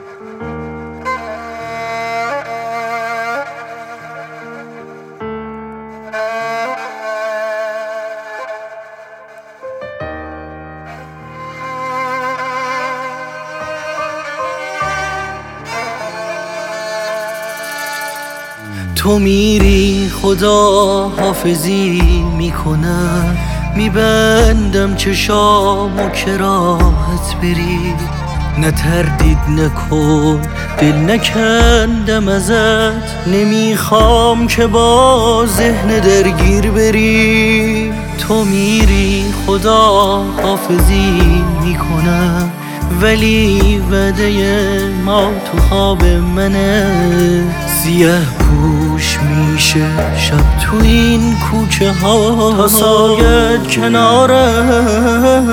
تو میری خدا حافظی میکنم، میبندم چشامو که راحت بری. نه تردید نکن دل نکندم ازت، نمیخوام که با ذهن درگیر بری. تو میری خدا حافظی میکنم، ولی وعده ما تو خواب منه. سیه پوش میشه شب تو این کوچه ها، تا سایت کنارم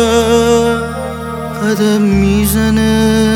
قدم میزنه.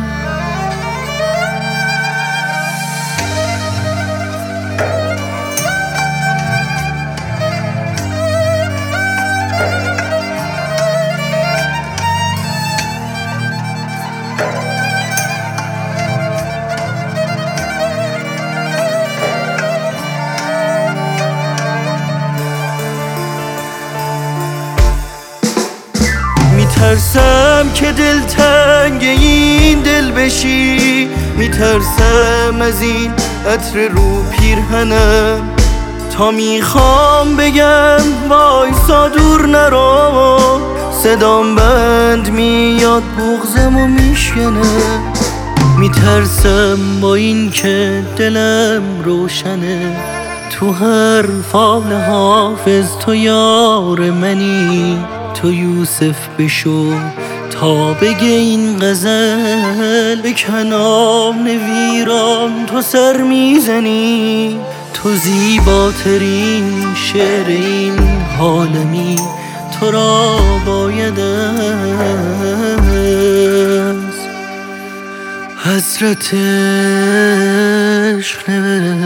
میترسم که دلتنگ این دل بشی، میترسم از این عطر رو پیرهنم. تا میخوام بگم وایسا دور نرو، صدام بند میاد بغضمو میشکنه. میترسم با این که دلم روشنه، تو هر فال حافظ تو یار منی. تو یوسف بشو تا بگه این غزل، به کنام ویران تو سر میزنی. تو زیباترین شعر این عالمی، تو را باید از حسرت عشق نبرد.